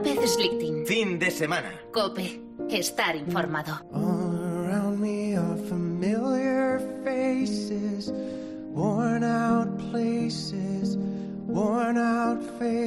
Pez Slichting. Fin de semana. COPE. Estar informado. All around me are familiar faces, worn out places, worn out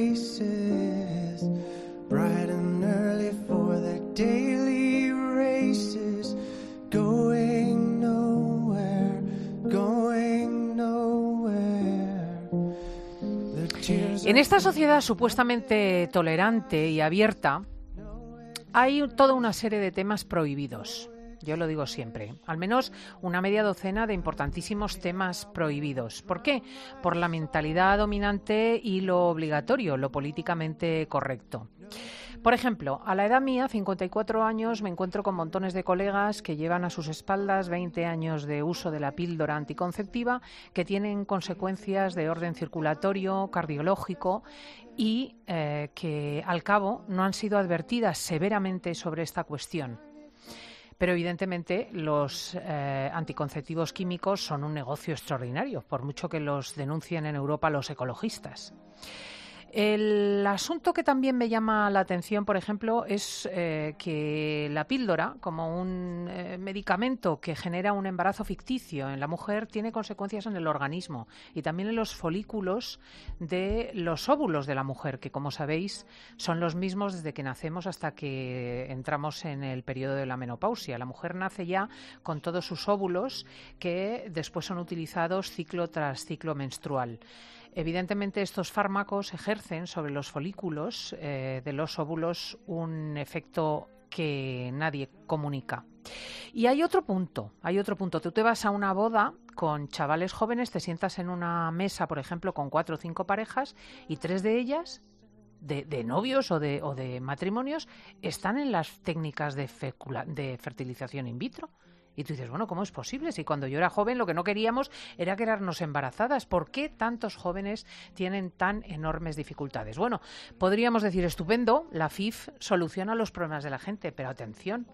faces, bright and early for their daily races, going nowhere, going nowhere. The tears En esta sociedad supuestamente tolerante y abierta, hay toda una serie de temas prohibidos. Yo lo digo siempre. Al menos una media docena de importantísimos temas prohibidos. ¿Por qué? Por la mentalidad dominante y lo obligatorio, lo políticamente correcto. Por ejemplo, a la edad mía, 54 años, me encuentro con montones de colegas que llevan a sus espaldas 20 años de uso de la píldora anticonceptiva, que tienen consecuencias de orden circulatorio, cardiológico y que al cabo no han sido advertidas severamente sobre esta cuestión. Pero evidentemente los anticonceptivos químicos son un negocio extraordinario, por mucho que los denuncien en Europa los ecologistas. El asunto que también me llama la atención, por ejemplo, es que la píldora, como un medicamento que genera un embarazo ficticio en la mujer, tiene consecuencias en el organismo y también en los folículos de los óvulos de la mujer, que, como sabéis, son los mismos desde que nacemos hasta que entramos en el periodo de la menopausia. La mujer nace ya con todos sus óvulos que después son utilizados ciclo tras ciclo menstrual. Evidentemente, estos fármacos ejercen sobre los folículos de los óvulos un efecto que nadie comunica. Y hay otro punto. Tú te vas a una boda con chavales jóvenes, te sientas en una mesa, por ejemplo, con 4 o 5 parejas y 3 de ellas, de novios o de matrimonios, están en las técnicas de fertilización in vitro. Y tú dices, bueno, ¿cómo es posible? Si cuando yo era joven lo que no queríamos era quedarnos embarazadas. ¿Por qué tantos jóvenes tienen tan enormes dificultades? Bueno, podríamos decir, estupendo, la FIF soluciona los problemas de la gente, pero atención,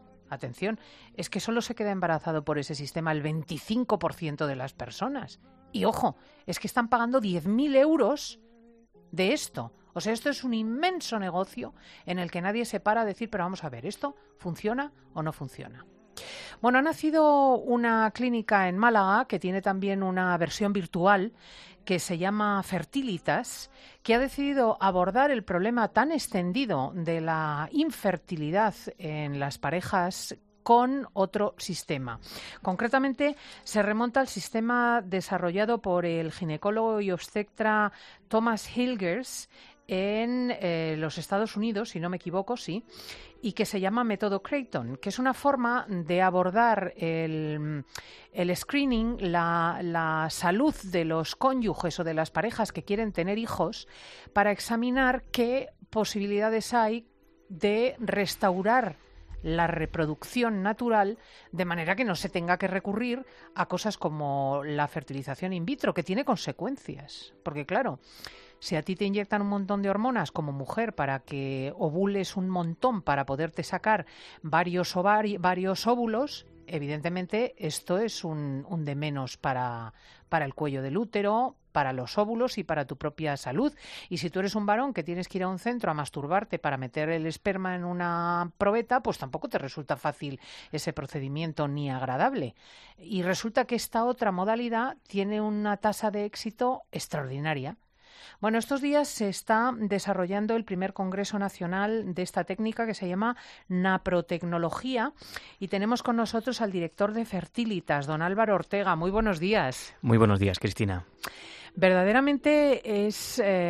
es que solo se queda embarazado por ese sistema el 25% de las personas. Y ojo, es que están pagando 10.000 euros de esto. O sea, esto es un inmenso negocio en el que nadie se para a decir, pero vamos a ver, ¿esto funciona o no funciona? Bueno, ha nacido una clínica en Málaga que tiene también una versión virtual que se llama Fertilitas, que ha decidido abordar el problema tan extendido de la infertilidad en las parejas con otro sistema. Concretamente, se remonta al sistema desarrollado por el ginecólogo y obstetra Thomas Hilgers en los Estados Unidos, si no me equivoco, sí, y que se llama método Creighton, que es una forma de abordar el screening, la salud de los cónyuges o de las parejas que quieren tener hijos, para examinar qué posibilidades hay de restaurar la reproducción natural de manera que no se tenga que recurrir a cosas como la fertilización in vitro, que tiene consecuencias. Porque claro, si a ti te inyectan un montón de hormonas como mujer para que ovules un montón para poderte sacar varios óvulos, evidentemente esto es un de menos para el cuello del útero, para los óvulos y para tu propia salud. Y si tú eres un varón que tienes que ir a un centro a masturbarte para meter el esperma en una probeta, pues tampoco te resulta fácil ese procedimiento ni agradable. Y resulta que esta otra modalidad tiene una tasa de éxito extraordinaria. Bueno, estos días se está desarrollando el primer Congreso Nacional de esta técnica que se llama naprotecnología y tenemos con nosotros al director de Fertilitas, don Álvaro Ortega. Muy buenos días. Muy buenos días, Cristina. Verdaderamente es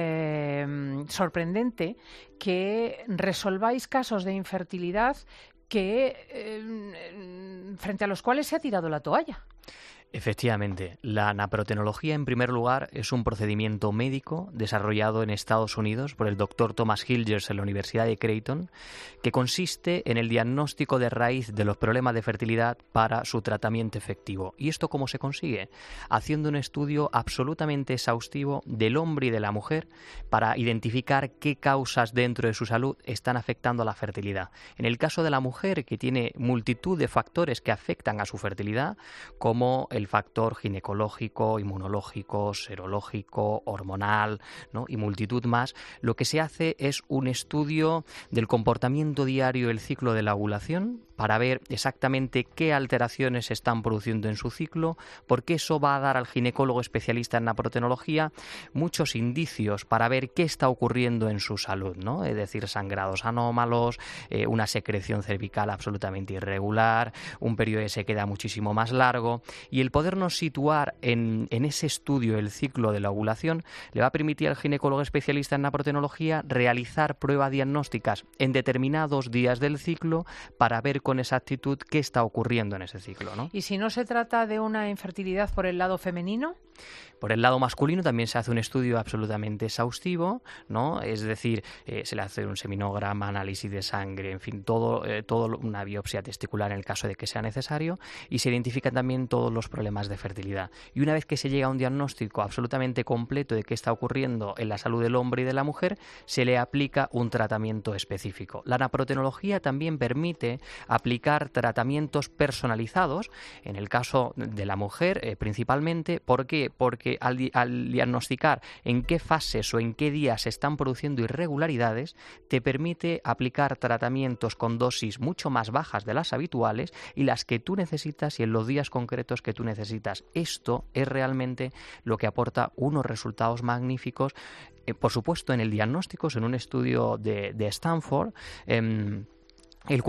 sorprendente que resolváis casos de infertilidad que frente a los cuales se ha tirado la toalla. Efectivamente, la naprotecnología, en primer lugar, es un procedimiento médico desarrollado en Estados Unidos por el doctor Thomas Hilgers en la Universidad de Creighton, que consiste en el diagnóstico de raíz de los problemas de fertilidad para su tratamiento efectivo. ¿Y esto cómo se consigue? Haciendo un estudio absolutamente exhaustivo del hombre y de la mujer para identificar qué causas dentro de su salud están afectando a la fertilidad. En el caso de la mujer, que tiene multitud de factores que afectan a su fertilidad, como el el factor ginecológico, inmunológico, serológico, hormonal, ¿no? Y multitud más, lo que se hace es un estudio del comportamiento diario del ciclo de la ovulación para ver exactamente qué alteraciones se están produciendo en su ciclo, porque eso va a dar al ginecólogo especialista en naprotenología muchos indicios para ver qué está ocurriendo en su salud, ¿no? Es decir, sangrados anómalos, una secreción cervical absolutamente irregular, un periodo de sequedad muchísimo más largo, y el podernos situar en ese estudio del ciclo de la ovulación le va a permitir al ginecólogo especialista en naprotenología realizar pruebas diagnósticas en determinados días del ciclo para ver con exactitud qué está ocurriendo en ese ciclo, ¿no? ¿Y si no se trata de una infertilidad por el lado femenino? Por el lado masculino también se hace un estudio absolutamente exhaustivo, ¿no? Es decir, se le hace un seminograma, análisis de sangre, en fin, todo una biopsia testicular en el caso de que sea necesario, y se identifican también todos los problemas de fertilidad. Y una vez que se llega a un diagnóstico absolutamente completo de qué está ocurriendo en la salud del hombre y de la mujer, se le aplica un tratamiento específico. La naprotenología también permite aplicar tratamientos personalizados, en el caso de la mujer principalmente. ¿Por qué? Porque al diagnosticar en qué fases o en qué días se están produciendo irregularidades, te permite aplicar tratamientos con dosis mucho más bajas de las habituales y las que tú necesitas y en los días concretos que tú necesitas. Esto es realmente lo que aporta unos resultados magníficos, por supuesto en el diagnóstico, en un estudio de Stanford. El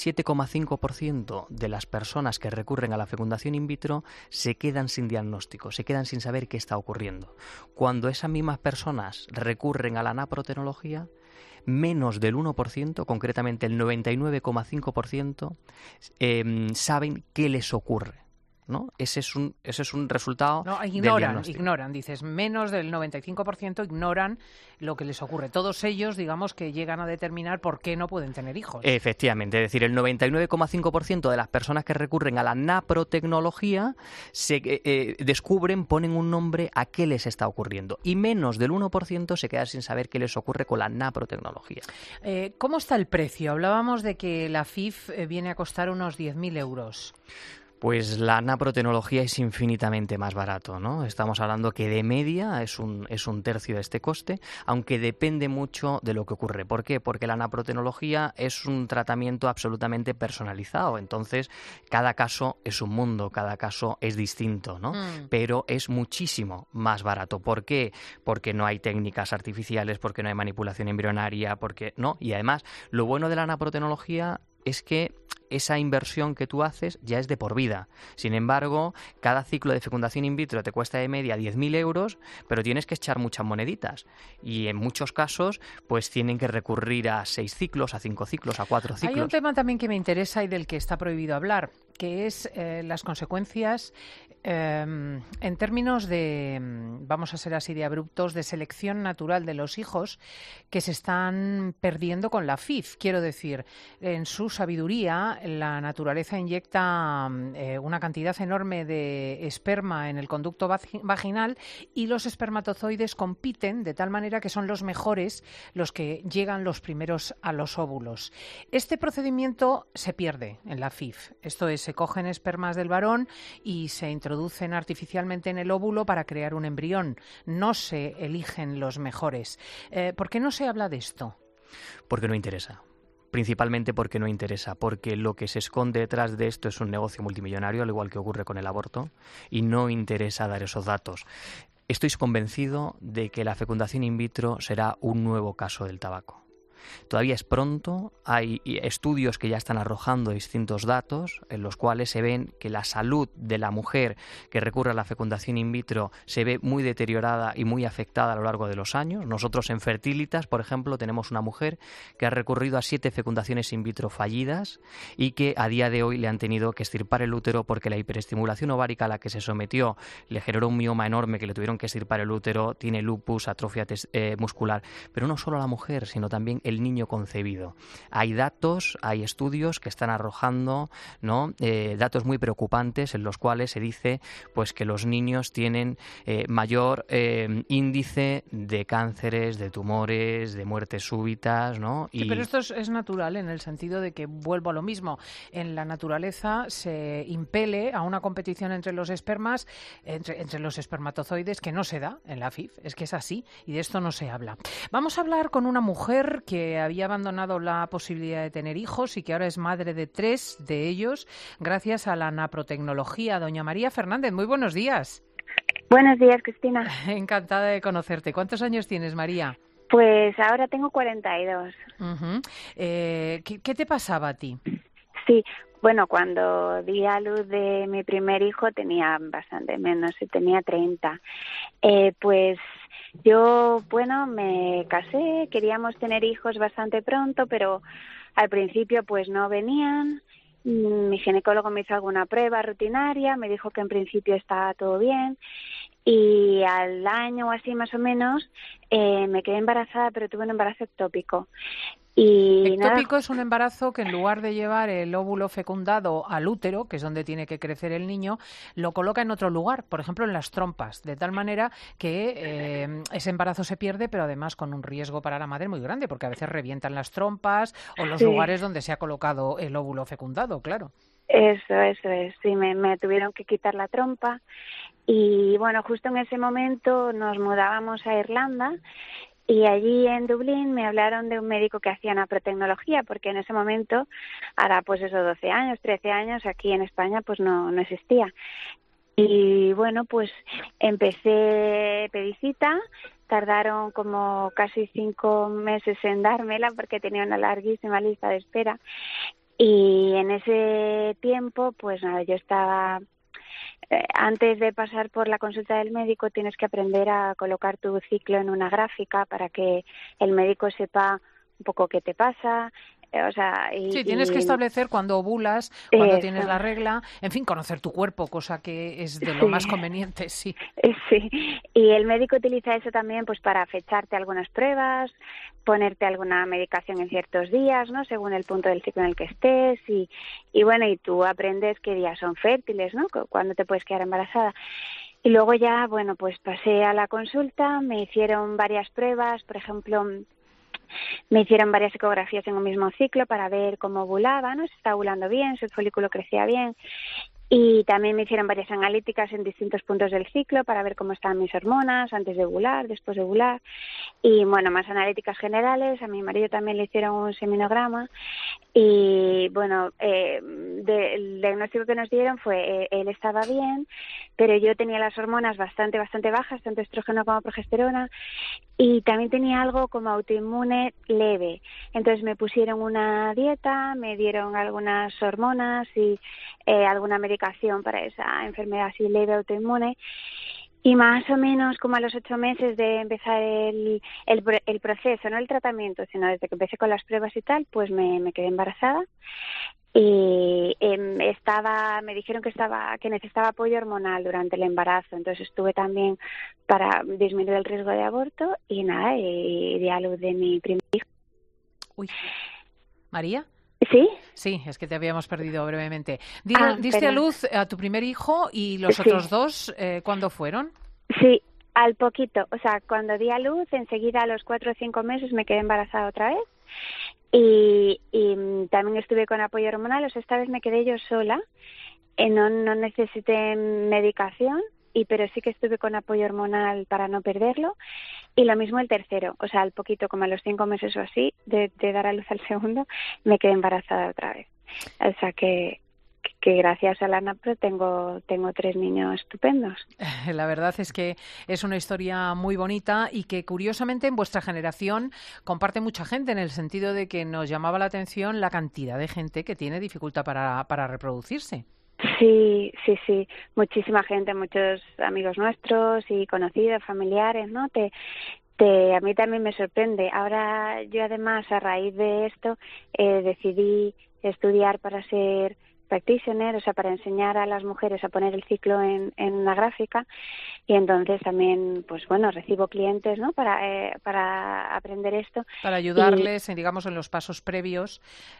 47,5% de las personas que recurren a la fecundación in vitro se quedan sin diagnóstico, se quedan sin saber qué está ocurriendo. Cuando esas mismas personas recurren a la naprotenología, menos del 1%, concretamente el 99,5%, saben qué les ocurre, ¿no? Ese es un resultado del diagnóstico. Ignoran, dices, menos del 95% ignoran lo que les ocurre. Todos ellos, digamos, que llegan a determinar por qué no pueden tener hijos. Efectivamente, es decir, el 99,5% de las personas que recurren a la naprotecnología descubren, ponen un nombre a qué les está ocurriendo, y menos del 1% se queda sin saber qué les ocurre con la naprotecnología. ¿Cómo está el precio? Hablábamos de que la FIV viene a costar unos 10.000 euros. Pues la naprotenología es infinitamente más barato, ¿no? Estamos hablando que de media es un tercio de este coste, aunque depende mucho de lo que ocurre. ¿Por qué? Porque la naprotenología es un tratamiento absolutamente personalizado, entonces cada caso es un mundo, cada caso es distinto, ¿no? Pero es muchísimo más barato. ¿Por qué? Porque no hay técnicas artificiales, porque no hay manipulación embrionaria, y además lo bueno de la naprotenología es que esa inversión que tú haces ya es de por vida. Sin embargo, cada ciclo de fecundación in vitro te cuesta de media 10.000 euros, pero tienes que echar muchas moneditas. Y en muchos casos, pues tienen que recurrir a 6 ciclos, a 5 ciclos, a 4 ciclos. Hay un tema también que me interesa y del que está prohibido hablar, que es las consecuencias en términos de, vamos a ser así de abruptos, de selección natural de los hijos que se están perdiendo con la FIV. Quiero decir, en su sabiduría, la naturaleza inyecta una cantidad enorme de esperma en el conducto vaginal y los espermatozoides compiten de tal manera que son los mejores los que llegan los primeros a los óvulos. Este procedimiento se pierde en la FIV. Esto es, se cogen espermas del varón y se introducen artificialmente en el óvulo para crear un embrión. No se eligen los mejores. ¿Por qué no se habla de esto? Porque no interesa. Principalmente porque no interesa, porque lo que se esconde detrás de esto es un negocio multimillonario, al igual que ocurre con el aborto, y no interesa dar esos datos. Estoy convencido de que la fecundación in vitro será un nuevo caso del tabaco. Todavía es pronto, hay estudios que ya están arrojando distintos datos en los cuales se ven que la salud de la mujer que recurre a la fecundación in vitro se ve muy deteriorada y muy afectada a lo largo de los años. Nosotros en Fertilitas, por ejemplo, tenemos una mujer que ha recurrido a 7 fecundaciones in vitro fallidas y que a día de hoy le han tenido que extirpar el útero porque la hiperestimulación ovárica a la que se sometió le generó un mioma enorme que le tuvieron que extirpar el útero, tiene lupus, atrofia muscular. Pero no solo a la mujer, sino también el del niño concebido. Hay datos, hay estudios que están arrojando, ¿no?, datos muy preocupantes en los cuales se dice pues que los niños tienen mayor índice de cánceres, de tumores, de muertes súbitas, ¿no? Sí, pero esto es natural en el sentido de que, vuelvo a lo mismo, en la naturaleza se impele a una competición entre los espermas, entre los espermatozoides, que no se da en la FIV, es que es así y de esto no se habla. Vamos a hablar con una mujer que había abandonado la posibilidad de tener hijos y que ahora es madre de 3 de ellos gracias a la naprotecnología. Doña María Fernández, muy buenos días. Buenos días, Cristina. Encantada de conocerte. ¿Cuántos años tienes, María? Pues ahora tengo 42. Uh-huh. ¿Qué te pasaba a ti? Sí, bueno, cuando di a luz de mi primer hijo tenía bastante menos, tenía 30. Pues yo, bueno, me casé, queríamos tener hijos bastante pronto, pero al principio pues no venían. Mi ginecólogo me hizo alguna prueba rutinaria, me dijo que en principio estaba todo bien y al año o así más o menos me quedé embarazada, pero tuve un embarazo ectópico. Ectópico es un embarazo que en lugar de llevar el óvulo fecundado al útero, que es donde tiene que crecer el niño, lo coloca en otro lugar, por ejemplo en las trompas, de tal manera que ese embarazo se pierde, pero además con un riesgo para la madre muy grande, porque a veces revientan las trompas o los lugares donde se ha colocado el óvulo fecundado, claro. Eso es, sí, me tuvieron que quitar la trompa y bueno, justo en ese momento nos mudábamos a Irlanda. Y allí en Dublín me hablaron de un médico que hacía naprotecnología, porque en ese momento, ahora pues eso, 12 años, 13 años, aquí en España pues no existía. Y bueno, pues empecé, pedí cita, tardaron como casi 5 meses en dármela porque tenía una larguísima lista de espera. Y en ese tiempo, pues nada, yo estaba... Antes de pasar por la consulta del médico tienes que aprender a colocar tu ciclo en una gráfica para que el médico sepa un poco qué te pasa. Tienes que establecer cuándo ovulas, cuándo tienes la regla, en fin, conocer tu cuerpo, cosa que es de lo más conveniente, sí. Sí, y el médico utiliza eso también pues para fecharte algunas pruebas, ponerte alguna medicación en ciertos días, ¿no? Según el punto del ciclo en el que estés y bueno, y tú aprendes qué días son fértiles, ¿no? Cuándo te puedes quedar embarazada. Y luego ya, bueno, pues pasé a la consulta, me hicieron varias pruebas, por ejemplo, me hicieron varias ecografías en un mismo ciclo para ver cómo ovulaba, ¿no? Si estaba ovulando bien, si el folículo crecía bien. Y también me hicieron varias analíticas en distintos puntos del ciclo para ver cómo estaban mis hormonas antes de ovular, después de ovular. Y bueno, más analíticas generales. A mi marido también le hicieron un seminograma. Y bueno, el diagnóstico que nos dieron fue él estaba bien, pero yo tenía las hormonas bastante bajas, tanto estrógeno como progesterona, y también tenía algo como autoinmune leve. Entonces me pusieron una dieta, me dieron algunas hormonas y alguna medicación para esa enfermedad así leve autoinmune. Y más o menos como a los 8 meses de empezar el proceso, no el tratamiento, sino desde que empecé con las pruebas y tal, pues me quedé embarazada. Y me dijeron que necesitaba apoyo hormonal durante el embarazo, entonces estuve también para disminuir el riesgo de aborto y nada, y di a luz de mi primer hijo. Uy, ¿María? ¿Sí? Sí, es que te habíamos perdido brevemente. ¿Diste a luz a tu primer hijo y los otros dos cuándo fueron? Sí, al poquito. O sea, cuando di a luz, enseguida a los 4 o 5 meses me quedé embarazada otra vez. Y también estuve con apoyo hormonal. O sea, esta vez me quedé yo sola. No necesité medicación, pero sí que estuve con apoyo hormonal para no perderlo. Y lo mismo el tercero, o sea, al poquito, como a los 5 meses o así, de dar a luz al segundo, me quedé embarazada otra vez. O sea que gracias a la NAPRO tengo 3 niños estupendos. La verdad es que es una historia muy bonita y que curiosamente en vuestra generación comparte mucha gente, en el sentido de que nos llamaba la atención la cantidad de gente que tiene dificultad para reproducirse. Sí, muchísima gente, muchos amigos nuestros y conocidos, familiares, ¿no? A mí también me sorprende. Ahora yo además a raíz de esto decidí estudiar para ser practitioner, o sea, para enseñar a las mujeres a poner el ciclo en una gráfica, y entonces también, pues bueno, recibo clientes, ¿no? Para aprender esto. Para ayudarles, digamos, en los pasos previos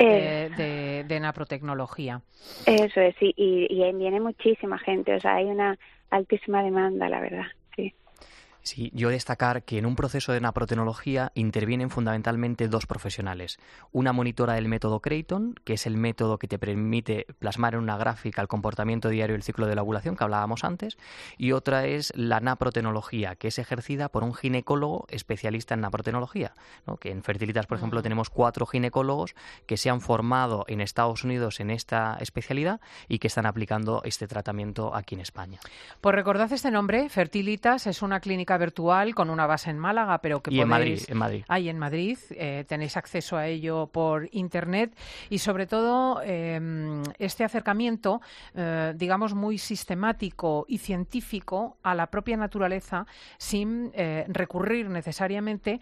de naprotecnología. Eso es, sí, y ahí viene muchísima gente, o sea, hay una altísima demanda, la verdad, sí. Sí, yo destacar que en un proceso de naprotecnología intervienen fundamentalmente dos profesionales. Una monitora del método Creighton, que es el método que te permite plasmar en una gráfica el comportamiento diario del ciclo de la ovulación que hablábamos antes, y otra es la naprotecnología, que es ejercida por un ginecólogo especialista en naprotecnología, ¿no? Que en Fertilitas, por ejemplo, tenemos 4 ginecólogos que se han formado en Estados Unidos en esta especialidad y que están aplicando este tratamiento aquí en España. Pues recordad este nombre, Fertilitas, es una clínica virtual con una base en Málaga, pero que en Madrid. En Madrid. Tenéis acceso a ello por Internet y, sobre todo, este acercamiento, digamos, muy sistemático y científico a la propia naturaleza, sin recurrir necesariamente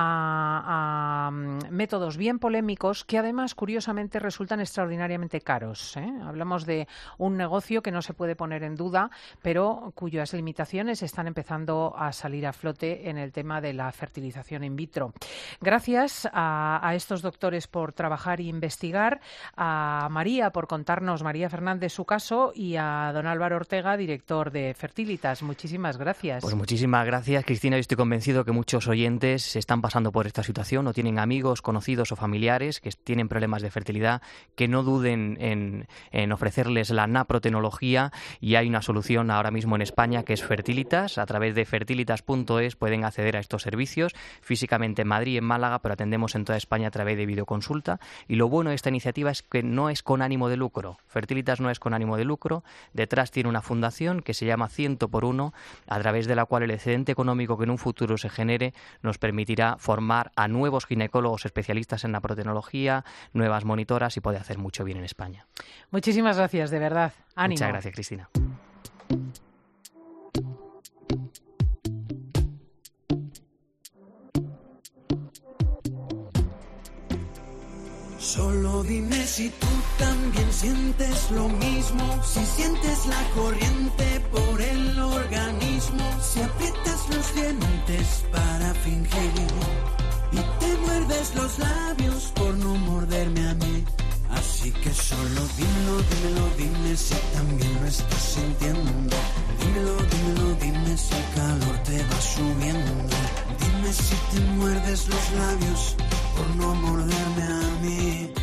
a métodos bien polémicos que, además, curiosamente, resultan extraordinariamente caros. Hablamos de un negocio que no se puede poner en duda, pero cuyas limitaciones están empezando a salir a flote en el tema de la fertilización in vitro. Gracias a estos doctores por trabajar e investigar, a María por contarnos, María Fernández, su caso, y a don Álvaro Ortega, director de Fertilitas. Muchísimas gracias. Pues muchísimas gracias, Cristina. Yo estoy convencido que muchos oyentes se están pasando por esta situación o tienen amigos, conocidos o familiares que tienen problemas de fertilidad, que no duden en ofrecerles la naprotecnología, y hay una solución ahora mismo en España que es Fertilitas. A través de fertilitas.es pueden acceder a estos servicios físicamente en Madrid y en Málaga, pero atendemos en toda España a través de videoconsulta. Y lo bueno de esta iniciativa es que no es con ánimo de lucro. Fertilitas no es con ánimo de lucro. Detrás tiene una fundación que se llama 100x1, a través de la cual el excedente económico que en un futuro se genere nos permitirá formar a nuevos ginecólogos especialistas en naprotecnología, nuevas monitoras, y poder hacer mucho bien en España. Muchísimas gracias, de verdad. Ánimo. Muchas gracias, Cristina. Solo dime si tú también sientes lo mismo, si sientes la corriente por el organismo, si aprietas los dientes para fingir y te muerdes los labios por no morderme a mí. Así que solo dime si también lo estás sintiendo. Dime si el calor te va subiendo. Dime si te muerdes los labios por no morderme a mí.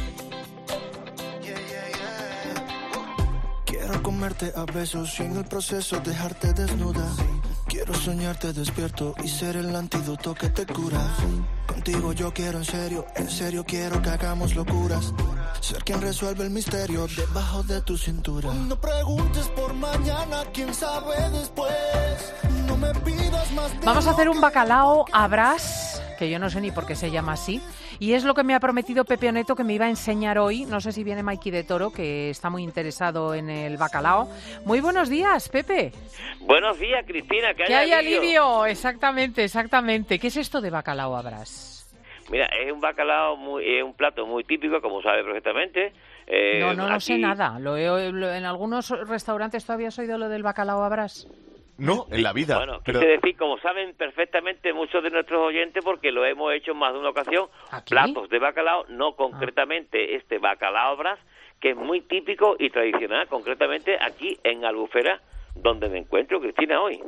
Quiero comerte a besos y en el proceso dejarte desnuda. Quiero soñarte despierto y ser el antídoto que te cura. Contigo yo quiero en serio quiero que hagamos locuras. Ser quien resuelve el misterio debajo de tu cintura. No preguntes por mañana, quién sabe después. No me pidas más. Vamos a hacer un bacalao a brás, que yo no sé ni por qué se llama así, y es lo que me ha prometido Pepe Oneto que me iba a enseñar hoy. No sé si viene Maiki de Toro, que está muy interesado en el bacalao. Muy buenos días, Pepe. Buenos días, Cristina. Que haya alivio. Exactamente. ¿Qué es esto de bacalao a brás? Mira, es un bacalao, es un plato muy típico, como sabe perfectamente. No sé nada. En algunos restaurantes todavía has oído lo del bacalao a brás. No, en la vida. Bueno, pero... quise decir, como saben perfectamente muchos de nuestros oyentes, porque lo hemos hecho en más de una ocasión, ¿aquí? Platos de bacalao, no concretamente este bacalao a brás, que es muy típico y tradicional, concretamente aquí en Albufera, donde me encuentro, Cristina, hoy.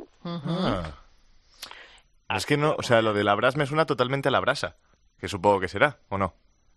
Es que no, o sea, lo de la brás me suena totalmente a la brasa, que supongo que será, ¿o no?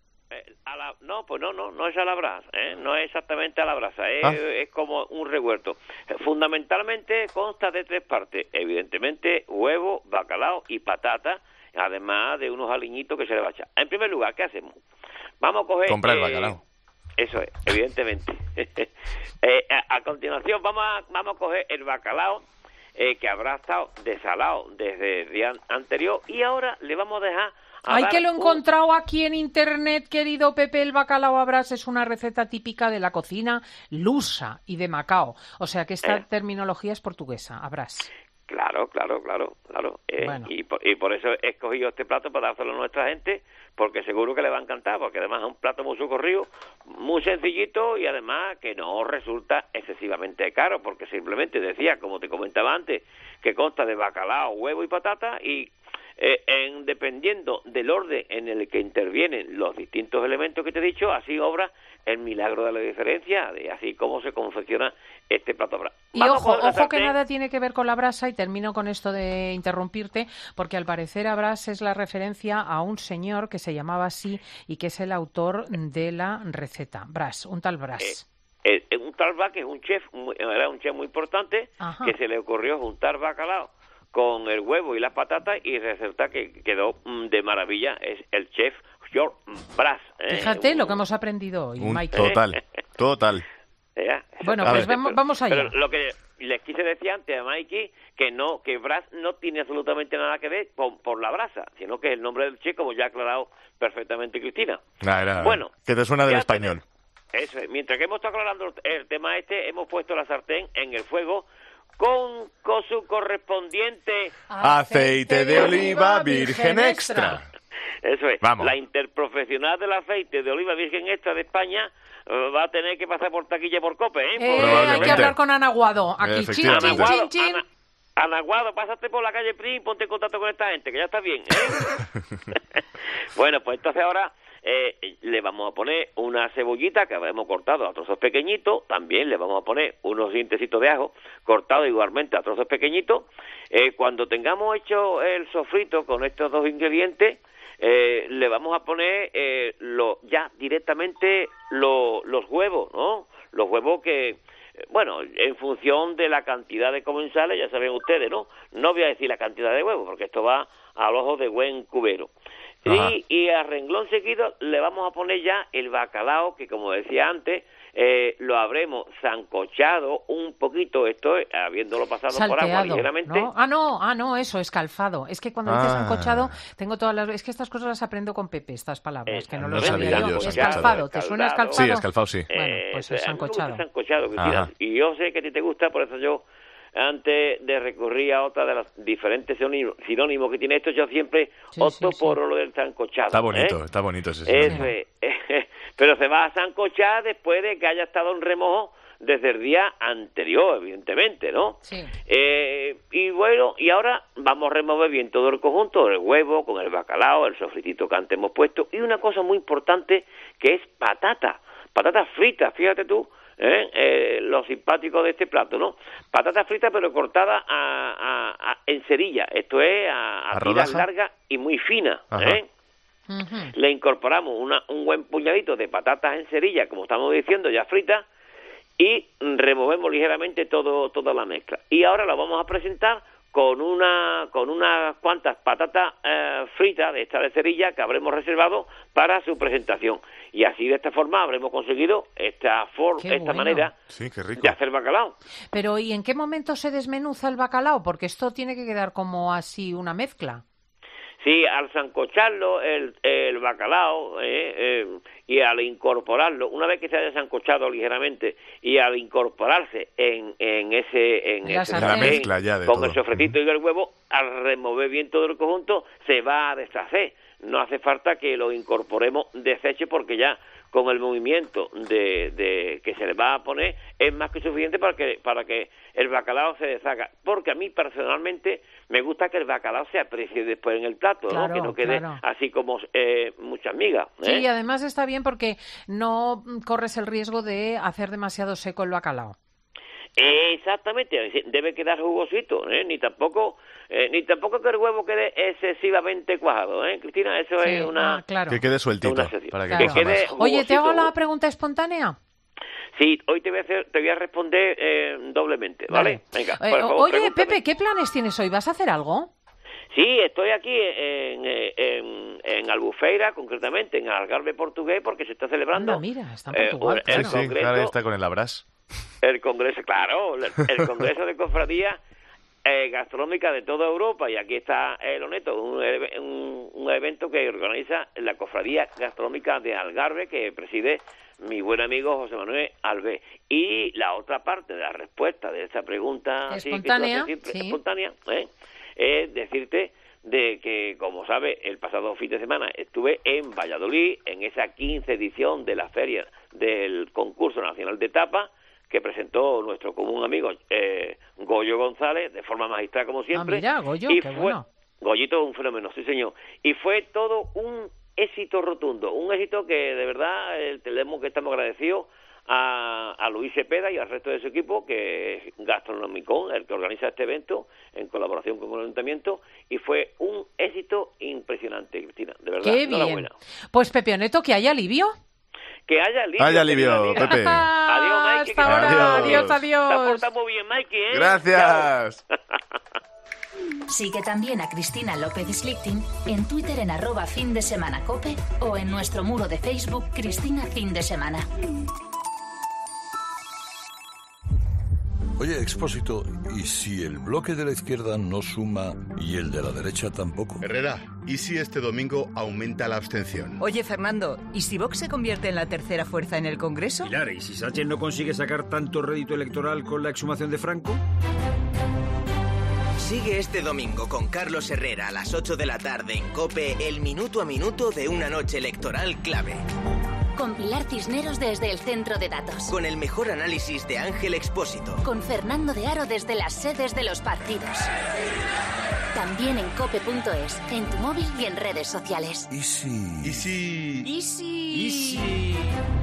No es a la brasa, no es exactamente a la brasa, es como un revuelto. Fundamentalmente consta de 3 partes, evidentemente huevo, bacalao y patata, además de unos aliñitos que se le va a echar. En primer lugar, ¿qué hacemos? Vamos a coger... Comprar el bacalao. Eso es, evidentemente. A continuación vamos a coger el bacalao que habrá estado desalado desde el día anterior, y ahora le vamos a dejar... ¡Ay, que lo he encontrado aquí en Internet, querido Pepe! El bacalao a brás es una receta típica de la cocina lusa y de Macao. O sea que esta terminología es portuguesa, a brás. Claro. Bueno. Y por eso he escogido este plato para dárselo a nuestra gente, porque seguro que le va a encantar, porque además es un plato muy socorrido, muy sencillito y además que no resulta excesivamente caro, porque simplemente decía, como te comentaba antes, que consta de bacalao, huevo y patata y dependiendo del orden en el que intervienen los distintos elementos que te he dicho, así obra el milagro de la diferencia, de así como se confecciona este plato brasa. Y ojo que nada tiene que ver con la brasa, y termino con esto de interrumpirte, porque al parecer Abrás es la referencia a un señor que se llamaba así y que es el autor de la receta, Brás, un tal Brás. Un tal Brás, que es era un chef muy importante, que se le ocurrió juntar bacalao con el huevo y las patatas, y resulta que quedó de maravilla. Es el chef George Brás. Fíjate lo que hemos aprendido hoy, Mike. Total. Bueno, pues vamos allá. Pero lo que les quise decir antes a Mikey, que Brás no tiene absolutamente nada que ver por la brasa, sino que es el nombre del chef, como ya ha aclarado perfectamente Cristina. Bueno, que te suena del español. Eso es. Mientras que hemos estado aclarando el tema hemos puesto la sartén en el fuego con su correspondiente aceite de oliva virgen extra. Eso es. Vamos. La interprofesional del aceite de oliva virgen extra de España va a tener que pasar por taquilla por cope, hay que hablar con Ana Guado. Aquí, chin. Ana Guado, pásate por la calle Prín y ponte en contacto con esta gente, que ya está bien, Bueno, pues entonces ahora le vamos a poner una cebollita que habremos cortado a trozos pequeñitos, también le vamos a poner unos dientecitos de ajo cortados igualmente a trozos pequeñitos. Cuando tengamos hecho el sofrito con estos dos ingredientes, le vamos a poner ya directamente los huevos, ¿no? Los huevos que, bueno, en función de la cantidad de comensales, ya saben ustedes, ¿no? No voy a decir la cantidad de huevos, porque esto va al ojo de buen cubero. Y a renglón seguido le vamos a poner ya el bacalao, que como decía antes, lo habremos sancochado un poquito, esto habiéndolo pasado salteado, por agua ligeramente. ¿no? No, eso, escalfado. Es que cuando dices sancochado, tengo todas las... Es que estas cosas las aprendo con Pepe, estas palabras, que no lo sabía yo. Escalfado, ¿te suena escalfado? Sí, escalfado, sí. Bueno, pues es sancochado. Y yo sé que a ti te gusta, por eso yo, antes de recurrir a otra de las diferentes sinónimos que tiene esto, yo siempre opto por lo del sancochado. Está bonito ese sinónimo. Pero se va a sancochar después de que haya estado en remojo desde el día anterior, evidentemente, ¿no? Sí. Y bueno, y ahora vamos a remover bien todo el conjunto, el huevo con el bacalao, el sofritito que antes hemos puesto, y una cosa muy importante que es patatas fritas, fíjate tú, lo simpático de este plato, ¿no? Patatas fritas pero cortadas en cerilla, esto es a tiras largas y muy finas, Le incorporamos un buen puñadito de patatas en cerilla, como estamos diciendo, ya fritas, y removemos ligeramente toda la mezcla. Y ahora la vamos a presentar con unas cuantas patatas fritas de esta de cerilla que habremos reservado para su presentación. Y así de esta forma habremos conseguido esta manera de hacer bacalao. Pero ¿y en qué momento se desmenuza el bacalao? Porque esto tiene que quedar como así una mezcla. Sí, al sancocharlo el bacalao y al incorporarlo, una vez que se haya sancochado ligeramente y al incorporarse en ese sartén con el sofretito y el huevo, al remover bien todo el conjunto, se va a deshacer. No hace falta que lo incorporemos deshecho, porque ya con el movimiento de que se le va a poner es más que suficiente para que el bacalao se deshaga. Porque a mí personalmente me gusta que el bacalao se aprecie después en el plato, claro, ¿no? Que no quede así como muchas migas. Sí, y además está bien porque no corres el riesgo de hacer demasiado seco el bacalao. Exactamente, debe quedar jugosito, ni tampoco que el huevo quede excesivamente cuajado, Cristina, eso es una... claro. Que quede sueltito, para que quede más. Oye, ¿te hago la pregunta espontánea? Sí, hoy te voy a responder doblemente, ¿vale? Venga. Oye, Pepe, ¿qué planes tienes hoy? ¿Vas a hacer algo? Sí, estoy aquí en Albufeira, concretamente en Algarve portugués, porque se está celebrando... mira, está en Portugal, claro, está con el Abrás. El Congreso, claro, el Congreso de Cofradías gastronómica de toda Europa, y aquí está Lo Neto, un evento que organiza la Cofradía Gastronómica de Algarve, que preside mi buen amigo José Manuel Alves. Y la otra parte de la respuesta de esta pregunta espontánea, espontánea, es decirte de que, como sabes, el pasado fin de semana estuve en Valladolid en esa 15ª edición de la feria del concurso nacional de tapa que presentó nuestro común amigo Goyo González, de forma magistral como siempre. Mira, Goyo, y qué bueno. Goyito es un fenómeno, sí señor. Y fue todo un éxito rotundo, un éxito que de verdad tenemos que estamos agradecidos a Luis Cepeda y al resto de su equipo, que es Gastronomicón, el que organiza este evento en colaboración con el Ayuntamiento, y fue un éxito impresionante, Cristina, de verdad. Qué bien. Pues Pepe Neto, que haya alivio. Que haya alivio. Haya alivio, Pepe. Adiós, Mikey. Hasta ahora. Adiós. Te portas muy bien, Mikey, ¿eh? Gracias. Sigue también a Cristina López Slichting en Twitter en @findesemanacope o en nuestro muro de Facebook Cristina Fin de Semana. Oye, Expósito, ¿y si el bloque de la izquierda no suma y el de la derecha tampoco? Herrera, ¿y si este domingo aumenta la abstención? Oye, Fernando, ¿y si Vox se convierte en la tercera fuerza en el Congreso? Pilar, ¿y si Sánchez no consigue sacar tanto rédito electoral con la exhumación de Franco? Sigue este domingo con Carlos Herrera a las 8 de la tarde en COPE el minuto a minuto de una noche electoral clave. Con Pilar Cisneros desde el Centro de Datos. Con el mejor análisis de Ángel Expósito. Con Fernando de Aro desde las sedes de los partidos. También en cope.es, en tu móvil y en redes sociales. ¿Y si?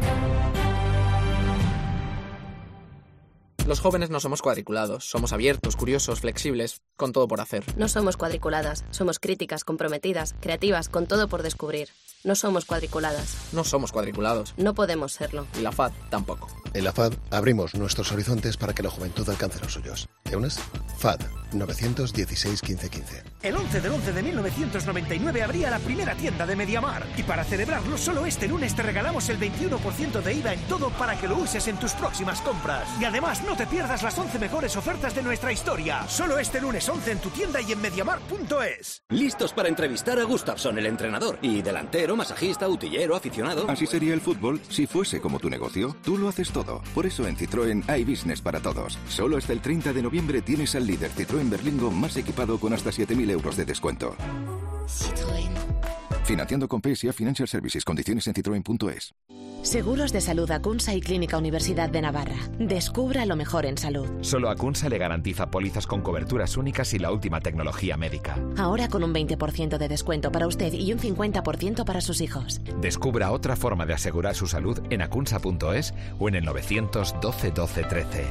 Los jóvenes no somos cuadriculados, somos abiertos, curiosos, flexibles, con todo por hacer. No somos cuadriculadas, somos críticas, comprometidas, creativas, con todo por descubrir. No somos cuadriculadas. No somos cuadriculados. No podemos serlo. Y la FAD tampoco. En la FAD abrimos nuestros horizontes para que la juventud alcance los suyos. ¿Te unes? FAD 916 1515. El 11 del 11 de 1999 abría la primera tienda de MediaMarkt. Y para celebrarlo, solo este lunes te regalamos el 21% de IVA en todo para que lo uses en tus próximas compras. Y además, no te pierdas las 11 mejores ofertas de nuestra historia. Solo este lunes 11 en tu tienda y en MediaMarkt.es. Listos para entrevistar a Gustafsson, el entrenador. Y delantero, masajista, utillero, aficionado. Así sería el fútbol si fuese como tu negocio. Tú lo haces todo. Por eso en Citroën hay business para todos. Solo hasta el 30 de noviembre tienes al líder Citroën Berlingo más equipado con hasta 7.000 euros de descuento. Citroën. Financiando con PSA Financial Services. Condiciones en citroen.es. Seguros de Salud Acunsa y Clínica Universidad de Navarra. Descubra lo mejor en salud. Solo Acunsa le garantiza pólizas con coberturas únicas y la última tecnología médica. Ahora con un 20% de descuento para usted y un 50% para sus hijos. Descubra otra forma de asegurar su salud en acunsa.es o en el 912 12 13.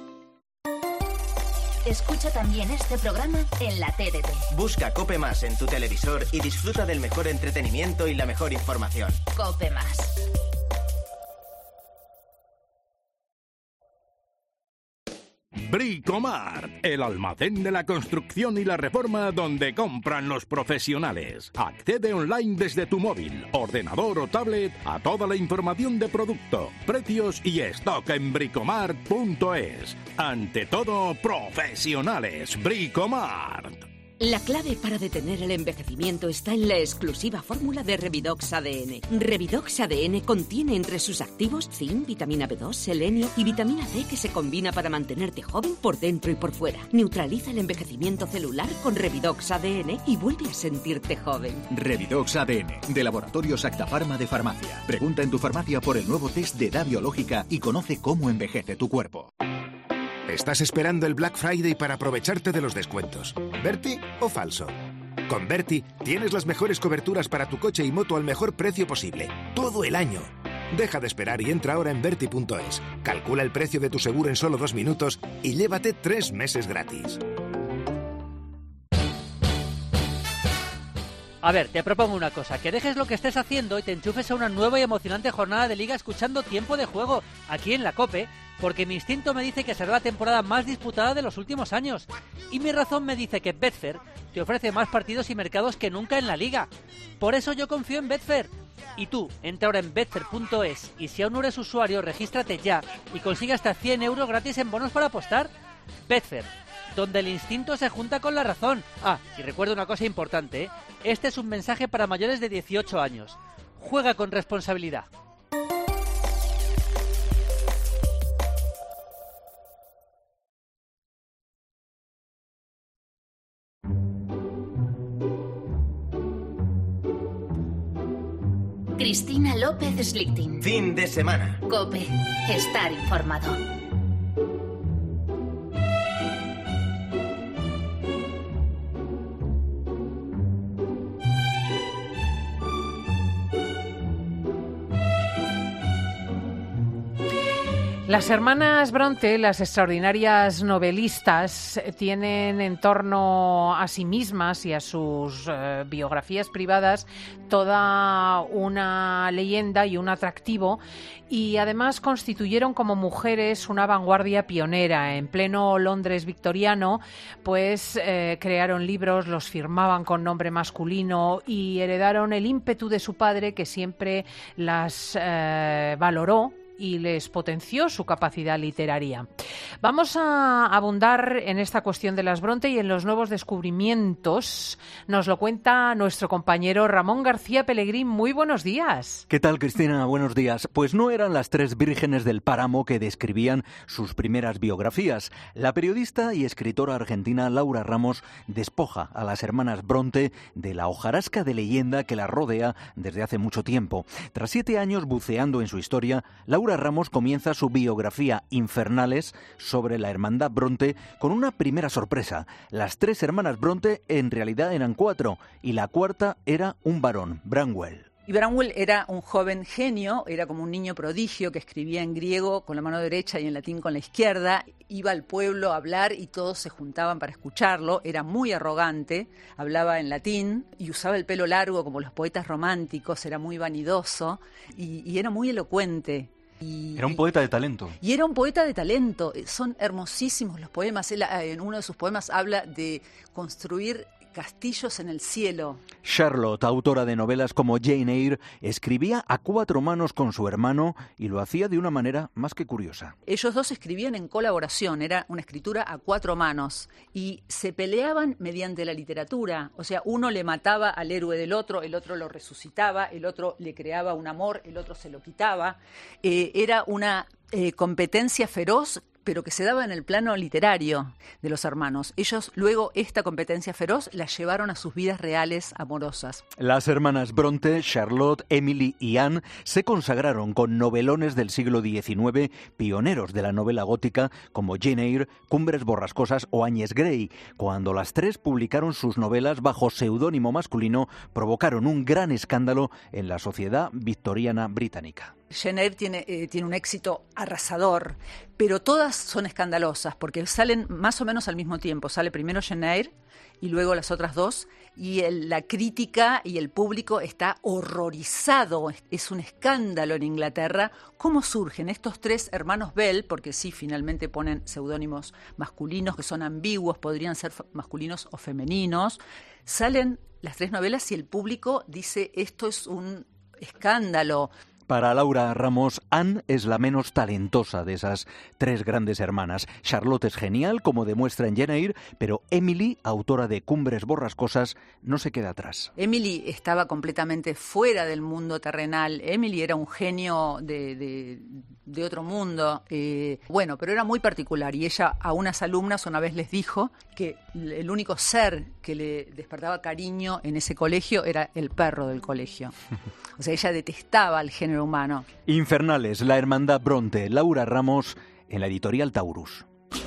Escucha también este programa en la TDT. Busca COPE Más en tu televisor y disfruta del mejor entretenimiento y la mejor información. COPE Más. Bricomart, el almacén de la construcción y la reforma donde compran los profesionales. Accede online desde tu móvil, ordenador o tablet a toda la información de producto, precios y stock en bricomart.es. Ante todo, profesionales. Bricomart. La clave para detener el envejecimiento está en la exclusiva fórmula de Revidox ADN. Revidox ADN contiene entre sus activos zinc, vitamina B2, selenio y vitamina C que se combina para mantenerte joven por dentro y por fuera. Neutraliza el envejecimiento celular con Revidox ADN y vuelve a sentirte joven. Revidox ADN, de Laboratorios Acta Pharma de Farmacia. Pregunta en tu farmacia por el nuevo test de edad biológica y conoce cómo envejece tu cuerpo. Estás esperando el Black Friday para aprovecharte de los descuentos. ¿Berti o falso? Con Berti tienes las mejores coberturas para tu coche y moto al mejor precio posible, todo el año. Deja de esperar y entra ahora en Berti.es. Calcula el precio de tu seguro en solo 2 minutos y llévate 3 meses gratis. A ver, te propongo una cosa, que dejes lo que estés haciendo y te enchufes a una nueva y emocionante jornada de liga escuchando Tiempo de Juego, aquí en la COPE, porque mi instinto me dice que será la temporada más disputada de los últimos años. Y mi razón me dice que Betfair te ofrece más partidos y mercados que nunca en la liga. Por eso yo confío en Betfair. Y tú, entra ahora en Betfair.es y si aún no eres usuario, regístrate ya y consigue hasta 100 euros gratis en bonos para apostar. Betfair, donde el instinto se junta con la razón. Ah, y recuerda una cosa importante, ¿eh? Este es un mensaje para mayores de 18 años. Juega con responsabilidad. Cristina López Slichting. Fin de semana. COPE. Estar informado. Las hermanas Bronte, las extraordinarias novelistas, tienen en torno a sí mismas y a sus biografías privadas toda una leyenda y un atractivo, y además constituyeron como mujeres una vanguardia pionera. En pleno Londres victoriano, pues crearon libros, los firmaban con nombre masculino y heredaron el ímpetu de su padre, que siempre las valoró y les potenció su capacidad literaria. Vamos a abundar en esta cuestión de las Bronte y en los nuevos descubrimientos. Nos lo cuenta nuestro compañero Ramón García Pellegrín. Muy buenos días. ¿Qué tal, Cristina? Buenos días. Pues no eran las tres vírgenes del páramo que describían sus primeras biografías. La periodista y escritora argentina Laura Ramos despoja a las hermanas Bronte de la hojarasca de leyenda que las rodea desde hace mucho tiempo. Tras 7 años buceando en su historia, Laura Ramos comienza su biografía Infernales sobre la hermandad Bronte con una primera sorpresa. Las 3 hermanas Bronte en realidad eran 4 y la cuarta era un varón, Branwell. Y Branwell era un joven genio, era como un niño prodigio que escribía en griego con la mano derecha y en latín con la izquierda. Iba al pueblo a hablar y todos se juntaban para escucharlo. Era muy arrogante, hablaba en latín y usaba el pelo largo como los poetas románticos. Era muy vanidoso y era muy elocuente. Era un poeta de talento. Y era un poeta de talento. Son hermosísimos los poemas. Él, en uno de sus poemas habla de construir castillos en el cielo. Charlotte, autora de novelas como Jane Eyre, escribía a 4 manos con su hermano y lo hacía de una manera más que curiosa. Ellos dos escribían en colaboración, era una escritura a 4 manos y se peleaban mediante la literatura. O sea, uno le mataba al héroe del otro, el otro lo resucitaba, el otro le creaba un amor, el otro se lo quitaba. Era una competencia feroz, pero que se daba en el plano literario de los hermanos. Ellos luego esta competencia feroz la llevaron a sus vidas reales amorosas. Las hermanas Bronte, Charlotte, Emily y Anne se consagraron con novelones del siglo XIX, pioneros de la novela gótica como Jane Eyre, Cumbres borrascosas o Agnes Grey. Cuando las 3 publicaron sus novelas bajo seudónimo masculino, provocaron un gran escándalo en la sociedad victoriana británica. Jane Eyre tiene un éxito arrasador, pero todas son escandalosas porque salen más o menos al mismo tiempo. Sale primero Jane Eyre y luego las otras 2 y la crítica y el público está horrorizado. Es un escándalo en Inglaterra cómo surgen estos 3 hermanos Bell, porque sí, finalmente ponen seudónimos masculinos que son ambiguos, podrían ser masculinos o femeninos. Salen las 3 novelas y el público dice esto es un escándalo. Para Laura Ramos, Anne es la menos talentosa de esas 3 grandes hermanas. Charlotte es genial, como demuestra en Jane Eyre, pero Emily, autora de Cumbres borrascosas, no se queda atrás. Emily estaba completamente fuera del mundo terrenal. Emily era un genio de otro mundo. Bueno, pero era muy particular y ella a unas alumnas una vez les dijo que el único ser que le despertaba cariño en ese colegio era el perro del colegio. O sea, ella detestaba al género humano. Infernales, la hermandad Bronte, Laura Ramos, en la editorial Taurus.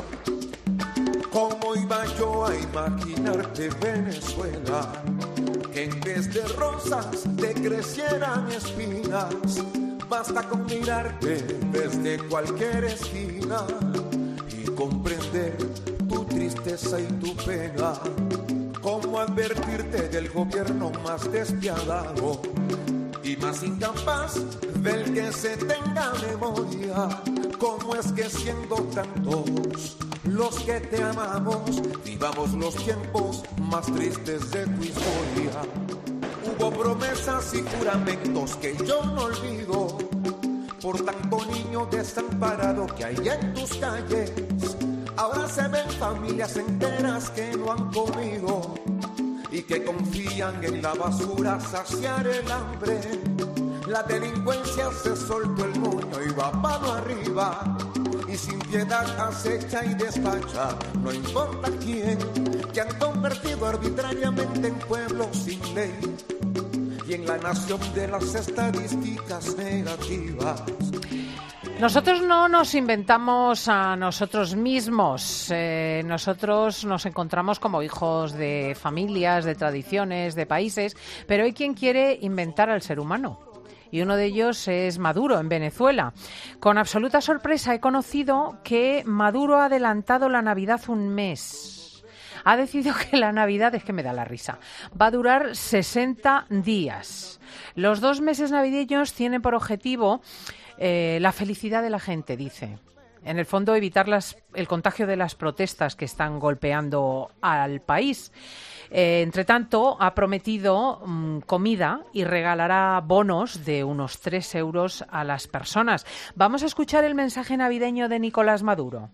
¿Cómo iba yo a imaginarte Venezuela? Que en vez de rosas te crecieran espinas. Basta con mirarte desde cualquier esquina y comprender tu tristeza y tu pena. ¿Cómo advertirte del gobierno más despiadado y más incapaz del que se tenga memoria? ¿Cómo es que siendo tantos los que te amamos, vivamos los tiempos más tristes de tu historia? Hubo promesas y juramentos que yo no olvido, por tanto niño desamparado que hay en tus calles. Ahora se ven familias enteras que no han comido y que confían en la basura saciar el hambre. La delincuencia se soltó el moño y va mano arriba, y sin piedad acecha y despacha, no importa quién, que han convertido arbitrariamente en pueblos sin ley y en la nación de las estadísticas negativas. Nosotros no nos inventamos a nosotros mismos. Nosotros nos encontramos como hijos de familias, de tradiciones, de países, pero hay quien quiere inventar al ser humano. Y uno de ellos es Maduro, en Venezuela. Con absoluta sorpresa he conocido que Maduro ha adelantado la Navidad un mes. Ha decidido que la Navidad, es que me da la risa, va a durar 60 días. Los 2 meses navideños tienen por objetivo la felicidad de la gente, dice. En el fondo, evitar el contagio de las protestas que están golpeando al país. Entre tanto, ha prometido comida y regalará bonos de unos 3 euros a las personas. Vamos a escuchar el mensaje navideño de Nicolás Maduro.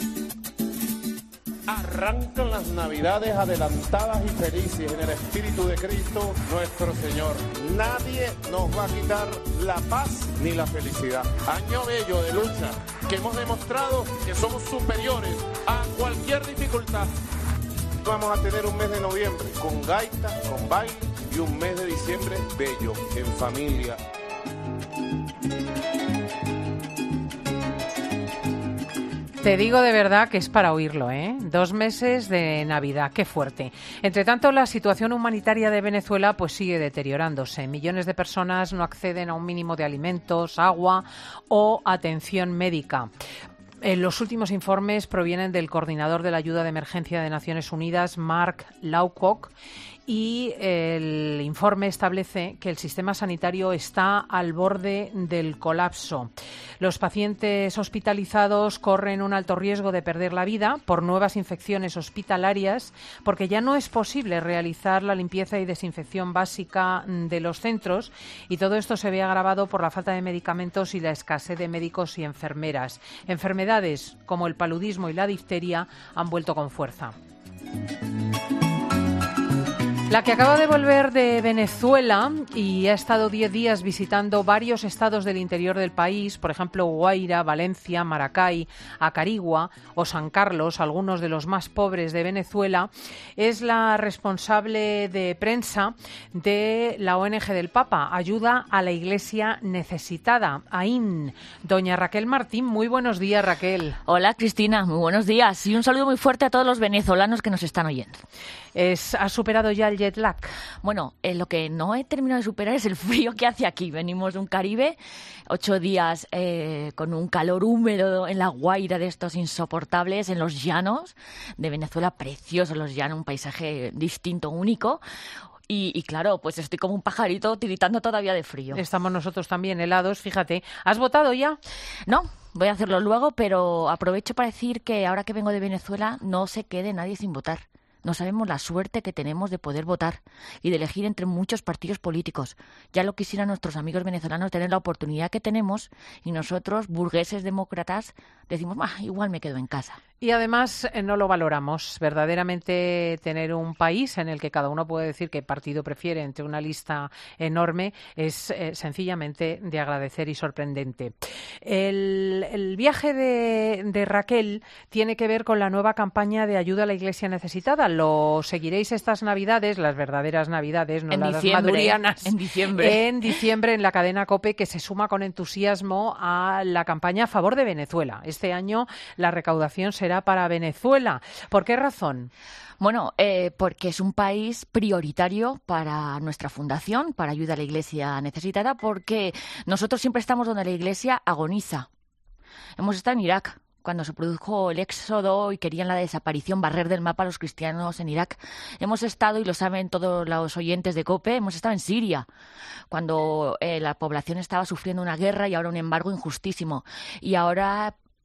Arrancan las Navidades adelantadas y felices en el Espíritu de Cristo nuestro Señor. Nadie nos va a quitar la paz ni la felicidad. Año bello de lucha, que hemos demostrado que somos superiores a cualquier dificultad. Vamos a tener un mes de noviembre con gaita, con baile, y un mes de diciembre bello, en familia. Te digo de verdad que es para oírlo, ¿eh? 2 meses de Navidad, qué fuerte. Entre tanto, la situación humanitaria de Venezuela pues sigue deteriorándose. Millones de personas no acceden a un mínimo de alimentos, agua o atención médica. Los últimos informes provienen del coordinador de la ayuda de emergencia de Naciones Unidas, Mark Lowcock, y el informe establece que el sistema sanitario está al borde del colapso. Los pacientes hospitalizados corren un alto riesgo de perder la vida por nuevas infecciones hospitalarias, porque ya no es posible realizar la limpieza y desinfección básica de los centros, y todo esto se ve agravado por la falta de medicamentos y la escasez de médicos y enfermeras. Enfermedades como el paludismo y la difteria han vuelto con fuerza. La que acaba de volver de Venezuela y ha estado 10 días visitando varios estados del interior del país, por ejemplo Guaira, Valencia, Maracay, Acarigua o San Carlos, algunos de los más pobres de Venezuela, es la responsable de prensa de la ONG del Papa, Ayuda a la Iglesia Necesitada, AIN. Doña Raquel Martín, muy buenos días, Raquel. Hola, Cristina, muy buenos días y un saludo muy fuerte a todos los venezolanos que nos están oyendo. ¿Has superado ya el jet lag? Bueno, lo que no he terminado de superar es el frío que hace aquí. Venimos de un Caribe, 8 días con un calor húmedo en la Guaira, de estos insoportables, en los llanos de Venezuela, preciosos los llanos, un paisaje distinto, único. Y claro, pues estoy como un pajarito tiritando todavía de frío. Estamos nosotros también helados, fíjate. ¿Has votado ya? No, voy a hacerlo luego, pero aprovecho para decir que ahora que vengo de Venezuela no se quede nadie sin votar. No sabemos la suerte que tenemos de poder votar y de elegir entre muchos partidos políticos. Ya lo quisieran nuestros amigos venezolanos tener la oportunidad que tenemos, y nosotros, burgueses demócratas, decimos, igual me quedo en casa. Y además no lo valoramos. Verdaderamente tener un país en el que cada uno puede decir qué partido prefiere entre una lista enorme es sencillamente de agradecer y sorprendente. El viaje de Raquel tiene que ver con la nueva campaña de ayuda a la Iglesia necesitada. Lo seguiréis estas Navidades, las verdaderas Navidades, no en las diciembre, madurianas. En diciembre. En diciembre, en la cadena COPE, que se suma con entusiasmo a la campaña a favor de Venezuela. Este año la recaudación será para Venezuela. ¿Por qué razón? Bueno, porque es un país prioritario para nuestra fundación, para ayuda a la Iglesia necesitada, porque nosotros siempre estamos donde la Iglesia agoniza. Hemos estado en Irak, cuando se produjo el éxodo y querían la desaparición, barrer del mapa a los cristianos en Irak. Hemos estado, y lo saben todos los oyentes de COPE, hemos estado en Siria, cuando la población estaba sufriendo una guerra y ahora un embargo injustísimo. Y ahora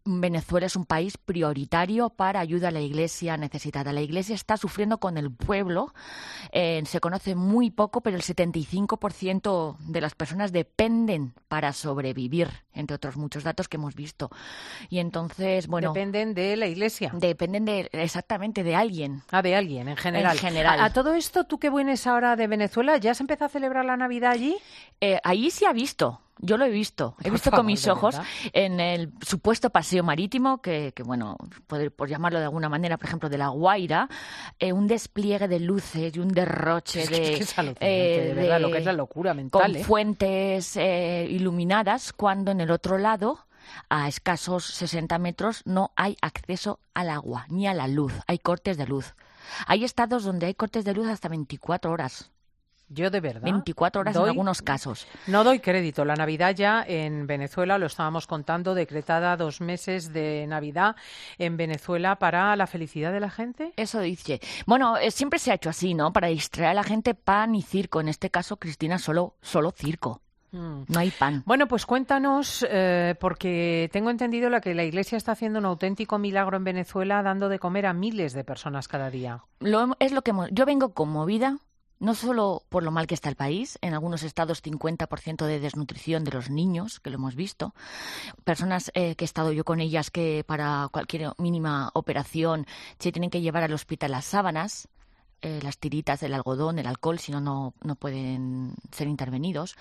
Venezuela es un país prioritario para ayuda a la Iglesia necesitada. La Iglesia está sufriendo con el pueblo. Se conoce muy poco, pero el 75% de las personas dependen para sobrevivir, entre otros muchos datos que hemos visto. Y entonces, bueno... Dependen de la Iglesia. Dependen exactamente de alguien. De alguien, en general. En general. A todo esto, tú que vienes ahora de Venezuela, ¿ya se empezó a celebrar la Navidad allí? Allí se ha visto. Yo lo he visto. He visto con mis ojos en el supuesto paseo marítimo, que bueno, por llamarlo de alguna manera, por ejemplo, de La Guaira, un despliegue de luces y un derroche de verdad, lo que es la locura mental. Con fuentes iluminadas, cuando en el otro lado, a escasos 60 metros, no hay acceso al agua ni a la luz. Hay cortes de luz. Hay estados donde hay cortes de luz hasta 24 horas. Yo de verdad. 24 horas en algunos casos. No doy crédito. La Navidad ya en Venezuela, lo estábamos contando, decretada 2 meses de Navidad en Venezuela para la felicidad de la gente. Eso dice. Bueno, siempre se ha hecho así, ¿no? Para distraer a la gente, pan y circo. En este caso, Cristina, solo circo. No hay pan. Bueno, pues cuéntanos, porque tengo entendido que la Iglesia está haciendo un auténtico milagro en Venezuela, dando de comer a miles de personas cada día. Yo vengo conmovida. No solo por lo mal que está el país, en algunos estados 50% de desnutrición de los niños, que lo hemos visto, personas que he estado yo con ellas que para cualquier mínima operación se tienen que llevar al hospital las sábanas, las tiritas, el algodón, el alcohol, si no pueden ser intervenidos.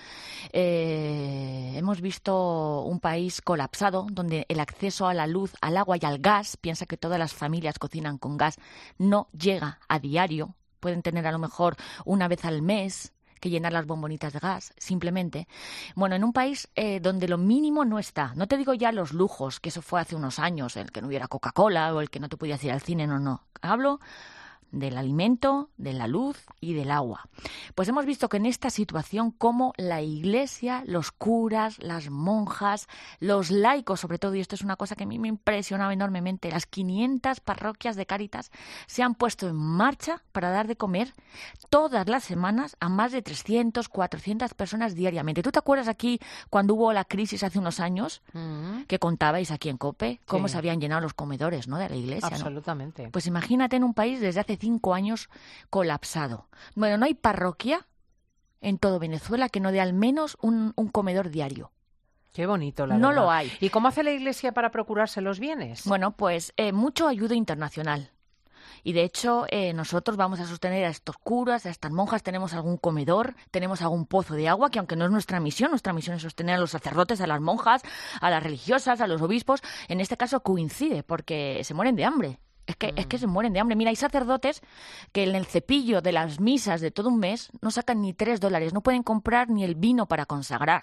Hemos visto un país colapsado donde el acceso a la luz, al agua y al gas, piensa que todas las familias cocinan con gas, no llega a diario. Pueden tener a lo mejor una vez al mes que llenar las bombonitas de gas, simplemente. Bueno, en un país donde lo mínimo no está. No te digo ya los lujos, que eso fue hace unos años, el que no hubiera Coca-Cola o el que no te podías ir al cine, no. Hablo del alimento, de la luz y del agua. Pues hemos visto que en esta situación cómo la Iglesia, los curas, las monjas, los laicos sobre todo, y esto es una cosa que a mí me impresionaba enormemente, las 500 parroquias de Cáritas se han puesto en marcha para dar de comer todas las semanas a más de 300, 400 personas diariamente. ¿Tú te acuerdas aquí cuando hubo la crisis hace unos años que contabais aquí en COPE cómo se habían llenado los comedores, ¿no?, de la Iglesia? Absolutamente. ¿No? Pues imagínate en un país desde hace 5 años colapsado. Bueno, no hay parroquia en todo Venezuela que no dé al menos un comedor diario. Qué bonito, la verdad. No lo hay. ¿Y cómo hace la Iglesia para procurarse los bienes? Bueno, pues mucho ayuda internacional. Y de hecho nosotros vamos a sostener a estos curas, a estas monjas, tenemos algún comedor, tenemos algún pozo de agua, que aunque no es nuestra misión es sostener a los sacerdotes, a las monjas, a las religiosas, a los obispos. En este caso coincide porque se mueren de hambre. Es que se mueren de hambre. Mira, hay sacerdotes que en el cepillo de las misas de todo un mes no sacan ni $3, no pueden comprar ni el vino para consagrar.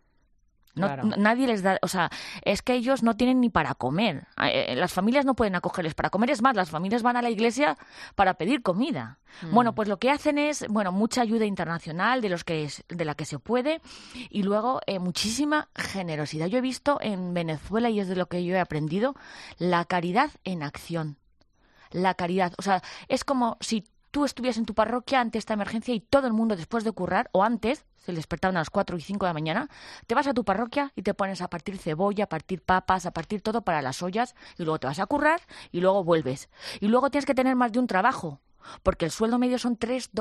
No, claro. Nadie les da, o sea, es que ellos no tienen ni para comer. Las familias no pueden acogerles para comer. Es más, las familias van a la iglesia para pedir comida. Bueno, pues lo que hacen es, mucha ayuda internacional de la que se puede, y luego muchísima generosidad. Yo he visto en Venezuela, y es de lo que yo he aprendido, la caridad en acción. La caridad, o sea, es como si tú estuvieras en tu parroquia ante esta emergencia y todo el mundo después de currar, o antes, se despertaban a las 4 y 5 de la mañana, te vas a tu parroquia y te pones a partir cebolla, a partir papas, a partir todo para las ollas, y luego te vas a currar y luego vuelves. Y luego tienes que tener más de un trabajo, porque el sueldo medio son $3.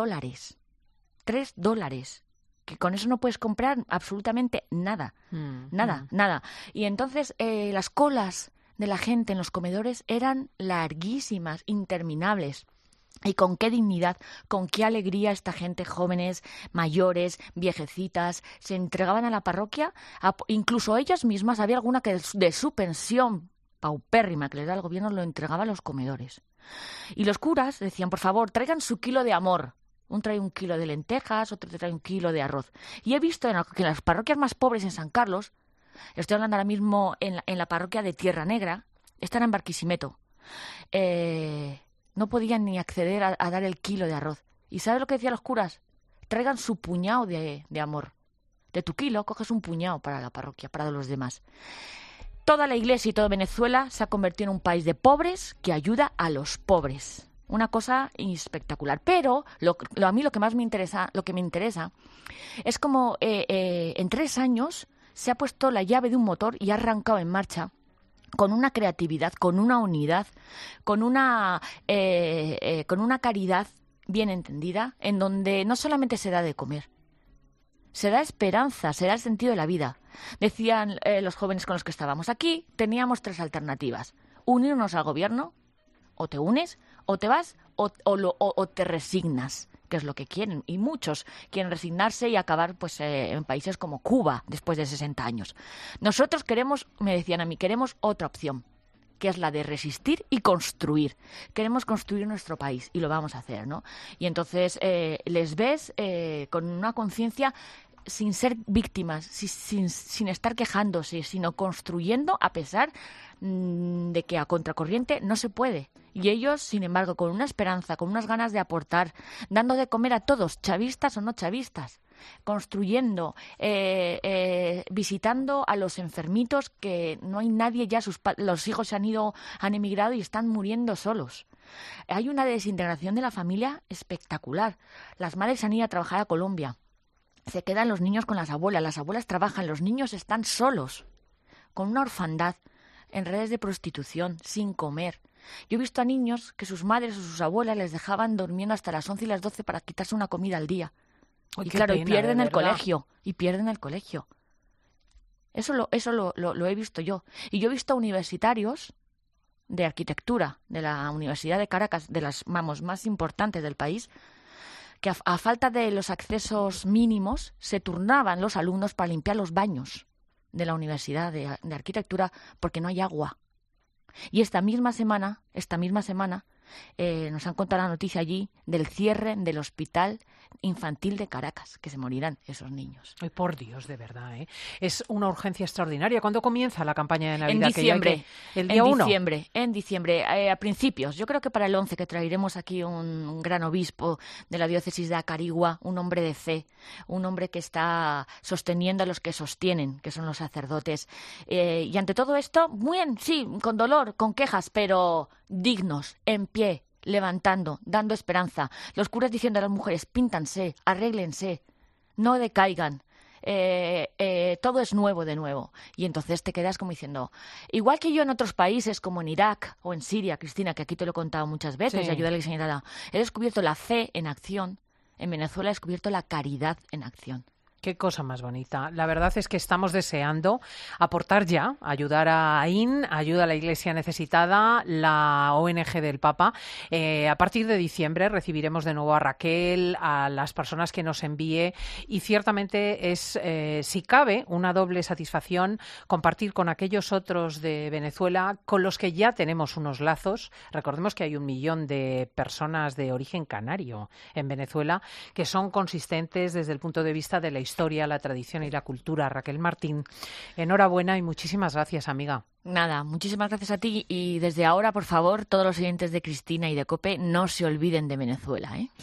$3. Que con eso no puedes comprar absolutamente nada. Nada. Y entonces las colas de la gente en los comedores eran larguísimas, interminables. Y con qué dignidad, con qué alegría esta gente, jóvenes, mayores, viejecitas, se entregaban a la parroquia, incluso ellas mismas, había alguna que de su pensión paupérrima que les da el gobierno lo entregaba a los comedores. Y los curas decían, por favor, traigan su kilo de amor. Un trae 1 kilo de lentejas, otro trae 1 kilo de arroz. Y he visto que en las parroquias más pobres en San Carlos, estoy hablando ahora mismo en la parroquia de Tierra Negra, están en Barquisimeto, no podían ni acceder a dar el kilo de arroz. ¿Y sabes lo que decían los curas? Traigan su puñado de amor. De tu kilo coges un puñado para la parroquia, para los demás. Toda la iglesia y todo Venezuela se ha convertido en un país de pobres que ayuda a los pobres. Una cosa espectacular. Pero a mí lo que me interesa es como en 3 años se ha puesto la llave de un motor y ha arrancado en marcha con una creatividad, con una unidad, con una caridad bien entendida, en donde no solamente se da de comer, se da esperanza, se da el sentido de la vida. Decían los jóvenes con los que estábamos aquí, teníamos 3 alternativas: unirnos al gobierno, o te unes, o te vas, o te resignas, que es lo que quieren, y muchos quieren resignarse y acabar pues en países como Cuba después de 60 años. Nosotros queremos, me decían a mí, queremos otra opción, que es la de resistir y construir. Queremos construir nuestro país y lo vamos a hacer, ¿no? Y entonces les ves con una conciencia, sin ser víctimas, sin estar quejándose, sino construyendo a pesar de que a contracorriente no se puede. Y ellos, sin embargo, con una esperanza, con unas ganas de aportar, dando de comer a todos, chavistas o no chavistas, construyendo, visitando a los enfermitos, que no hay nadie ya, los hijos se han emigrado y están muriendo solos. Hay una desintegración de la familia espectacular. Las madres han ido a trabajar a Colombia. Se quedan los niños con las abuelas trabajan, los niños están solos, con una orfandad, en redes de prostitución, sin comer. Yo he visto a niños que sus madres o sus abuelas les dejaban durmiendo hasta las 11 y las 12 para quitarse una comida al día. Ay, y claro, pena, pierden el colegio, Eso lo he visto yo. Y yo he visto universitarios de arquitectura de la Universidad de Caracas, de las más importantes del país, que a falta de los accesos mínimos se turnaban los alumnos para limpiar los baños de la Universidad de Arquitectura porque no hay agua. Y esta misma semana nos han contado la noticia allí del cierre del hospital infantil de Caracas, que se morirán esos niños. Ay, por Dios, de verdad, ¿eh? Es una urgencia extraordinaria. ¿Cuándo comienza la campaña de Navidad? En diciembre. ¿El día 1? En diciembre, a principios. Yo creo que para el 11, que traeremos aquí un gran obispo de la diócesis de Acarigua, un hombre de fe, un hombre que está sosteniendo a los que sostienen, que son los sacerdotes. Y ante todo esto, muy bien, sí, con dolor, con quejas, pero dignos, en pie, levantando, dando esperanza. Los curas diciendo a las mujeres: píntanse, arréglense, no decaigan, todo es nuevo de nuevo. Y entonces te quedas como diciendo, igual que yo en otros países como en Irak o en Siria, Cristina, que aquí te lo he contado muchas veces, sí, ayuda a la señalada, he descubierto la fe en acción. En Venezuela he descubierto la caridad en acción. Qué cosa más bonita. La verdad es que estamos deseando aportar ya, ayudar a AIN, ayuda a la Iglesia Necesitada, la ONG del Papa. A partir de diciembre recibiremos de nuevo a Raquel, a las personas que nos envíe, y ciertamente es, si cabe, una doble satisfacción compartir con aquellos otros de Venezuela con los que ya tenemos unos lazos. Recordemos que hay 1 millón de personas de origen canario en Venezuela que son consistentes desde el punto de vista de la historia, la tradición y la cultura. Raquel Martín, enhorabuena y muchísimas gracias, amiga. Nada, muchísimas gracias a ti, y desde ahora, por favor, todos los oyentes de Cristina y de COPE, no se olviden de Venezuela, ¿eh?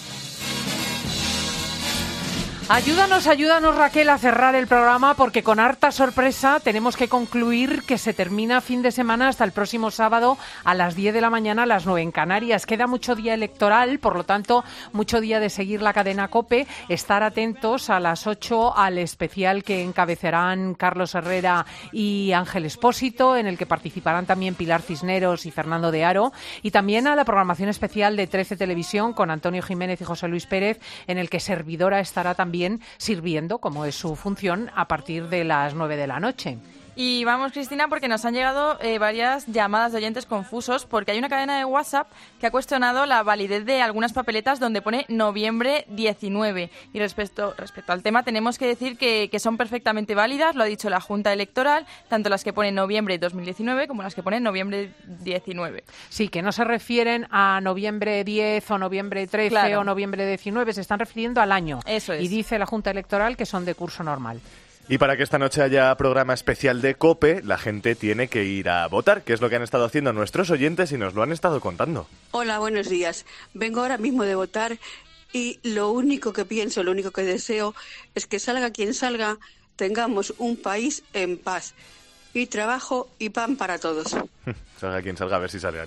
Ayúdanos, Raquel, a cerrar el programa, porque con harta sorpresa tenemos que concluir que se termina fin de semana hasta el próximo sábado a las 10 de la mañana, a las 9 en Canarias. Queda mucho día electoral, por lo tanto, mucho día de seguir la cadena COPE, estar atentos a las 8 al especial que encabezarán Carlos Herrera y Ángel Expósito, en el que participarán también Pilar Cisneros y Fernando de Haro, y también a la programación especial de 13 Televisión con Antonio Jiménez y José Luis Pérez, en el que servidora estará también sirviendo, como es su función, a partir de las 9 de la noche. Y vamos, Cristina, porque nos han llegado varias llamadas de oyentes confusos, porque hay una cadena de WhatsApp que ha cuestionado la validez de algunas papeletas donde pone noviembre 19. Y respecto al tema, tenemos que decir que son perfectamente válidas, lo ha dicho la Junta Electoral, tanto las que ponen noviembre 2019 como las que ponen noviembre 19. Sí, que no se refieren a noviembre 10 o noviembre 13, claro, o noviembre 19, se están refiriendo al año. Eso es. Y dice la Junta Electoral que son de curso normal. Y para que esta noche haya programa especial de COPE, la gente tiene que ir a votar, que es lo que han estado haciendo nuestros oyentes y nos lo han estado contando. Hola, buenos días. Vengo ahora mismo de votar y lo único que pienso, lo único que deseo es que salga quien salga, tengamos un país en paz y trabajo y pan para todos. Salga quien salga, a ver si sale alguien.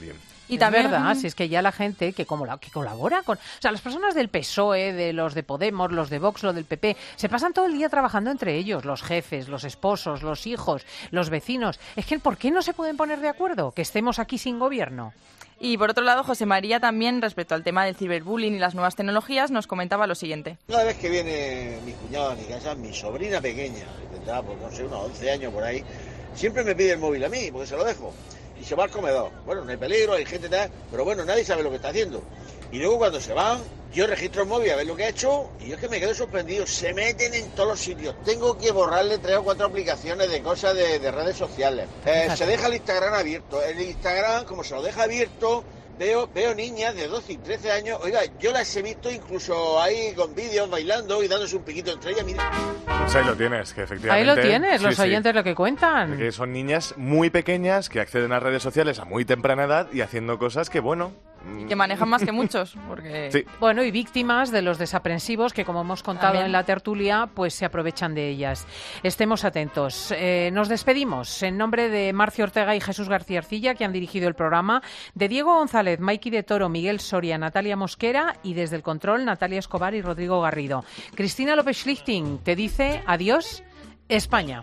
Y es también, verdad, si es que ya la gente que colabora con... O sea, las personas del PSOE, de los de Podemos, los de Vox, los del PP, se pasan todo el día trabajando entre ellos, los jefes, los esposos, los hijos, los vecinos. Es que, ¿por qué no se pueden poner de acuerdo? Que estemos aquí sin gobierno. Y por otro lado, José María también, respecto al tema del ciberbullying y las nuevas tecnologías, nos comentaba lo siguiente. Cada vez que viene mi cuñado a mi casa, mi sobrina pequeña, que tendrá, pues no sé, unos 11 años por ahí, siempre me pide el móvil a mí, porque se lo dejo. Y se va al comedor. Bueno, no hay peligro, hay gente tal, pero bueno, nadie sabe lo que está haciendo. Y luego cuando se van, yo registro el móvil a ver lo que ha hecho y yo es que me quedo sorprendido. Se meten en todos los sitios. Tengo que borrarle 3 o 4 aplicaciones de cosas de redes sociales. Se deja el Instagram abierto. El Instagram, como se lo deja abierto, veo niñas de 12 y 13 años. Oiga, yo las he visto incluso ahí con vídeos bailando y dándose un piquito entre ellas. Mira. Pues ahí lo tienes, que efectivamente... Ahí lo tienes, los sí, oyentes lo que cuentan. Que son niñas muy pequeñas que acceden a redes sociales a muy temprana edad y haciendo cosas que, bueno... Que manejan más que muchos, porque... Sí. Bueno, y víctimas de los desaprensivos que, como hemos contado También. en la tertulia, pues se aprovechan de ellas. Estemos atentos. Nos despedimos en nombre de Marcio Ortega y Jesús García Arcilla, que han dirigido el programa, de Diego González, Maiki de Toro, Miguel Soria, Natalia Mosquera y desde el control Natalia Escobar y Rodrigo Garrido. Cristina López Schlichting te dice adiós, España.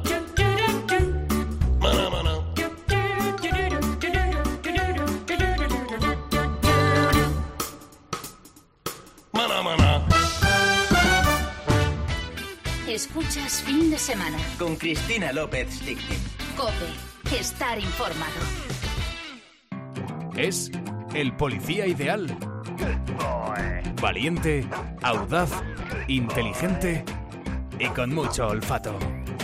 Escuchas Fin de Semana. Con Cristina López Schlichting. COPE. Estar informado. Es el policía ideal. Valiente, audaz, inteligente y con mucho olfato.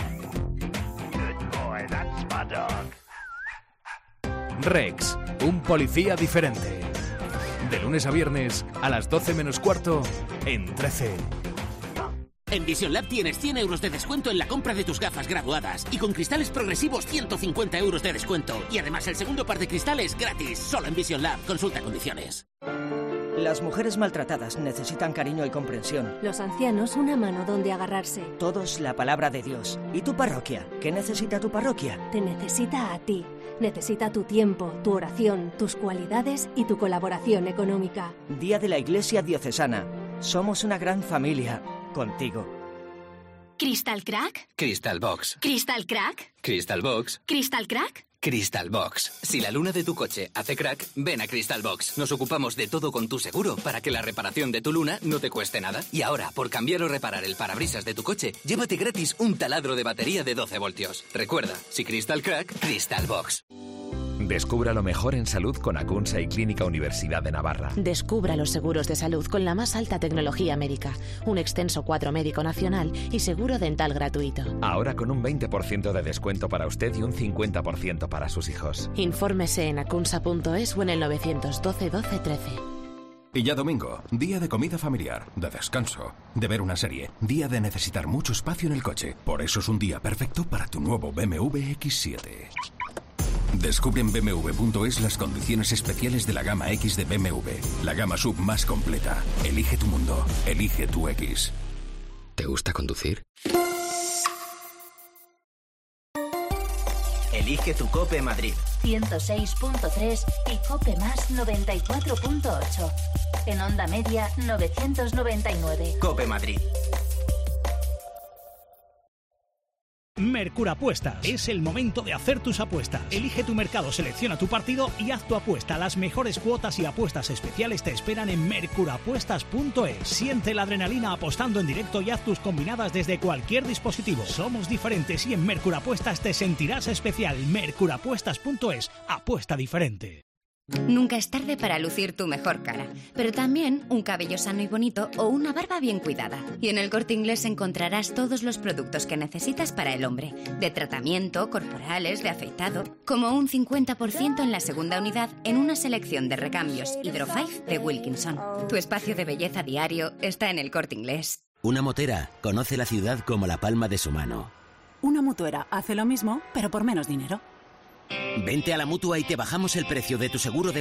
Rex, un policía diferente. De lunes a viernes a las 12 menos cuarto en 13. En Vision Lab tienes 100 euros de descuento en la compra de tus gafas graduadas y con cristales progresivos 150 euros de descuento. Y además el segundo par de cristales gratis, solo en Vision Lab. Consulta condiciones. Las mujeres maltratadas necesitan cariño y comprensión. Los ancianos una mano donde agarrarse. Todos la palabra de Dios. ¿Y tu parroquia? ¿Qué necesita tu parroquia? Te necesita a ti. Necesita tu tiempo, tu oración, tus cualidades y tu colaboración económica. Día de la Iglesia Diocesana. Somos una gran familia. Contigo. ¿Crystal Crack? Crystal Box. ¿Crystal Crack? Crystal Box. ¿Crystal Crack? Crystal Box. Si la luna de tu coche hace crack, ven a Crystal Box. Nos ocupamos de todo con tu seguro para que la reparación de tu luna no te cueste nada. Y ahora, por cambiar o reparar el parabrisas de tu coche, llévate gratis un taladro de batería de 12 voltios. Recuerda, si Crystal Crack, Crystal Box. Descubra lo mejor en salud con Acunsa y Clínica Universidad de Navarra. Descubra los seguros de salud con la más alta tecnología médica, un extenso cuadro médico nacional y seguro dental gratuito. Ahora con un 20% de descuento para usted y un 50% para sus hijos. Infórmese en acunsa.es o en el 912 12 13. Y ya domingo, día de comida familiar, de descanso, de ver una serie, día de necesitar mucho espacio en el coche. Por eso es un día perfecto para tu nuevo BMW X7. Descubre en bmw.es las condiciones especiales de la gama X de BMW, la gama sub más completa. Elige tu mundo, elige tu X. ¿Te gusta conducir? Elige tu COPE Madrid. 106.3 y COPE más 94.8. En onda media 999. COPE Madrid. Mercurapuestas. Es el momento de hacer tus apuestas. Elige tu mercado, selecciona tu partido y haz tu apuesta. Las mejores cuotas y apuestas especiales te esperan en mercurapuestas.es. Siente la adrenalina apostando en directo y haz tus combinadas desde cualquier dispositivo. Somos diferentes y en Mercurapuestas te sentirás especial. Mercurapuestas.es. Apuesta diferente. Nunca es tarde para lucir tu mejor cara, pero también un cabello sano y bonito o una barba bien cuidada. Y en el Corte Inglés encontrarás todos los productos que necesitas para el hombre, de tratamiento, corporales, de afeitado, como un 50% en la segunda unidad en una selección de recambios Hydro 5 de Wilkinson. Tu espacio de belleza diario está en el Corte Inglés. Una motera conoce la ciudad como la palma de su mano. Una mutuera hace lo mismo, pero por menos dinero. Vente a la Mutua y te bajamos el precio de tu seguro de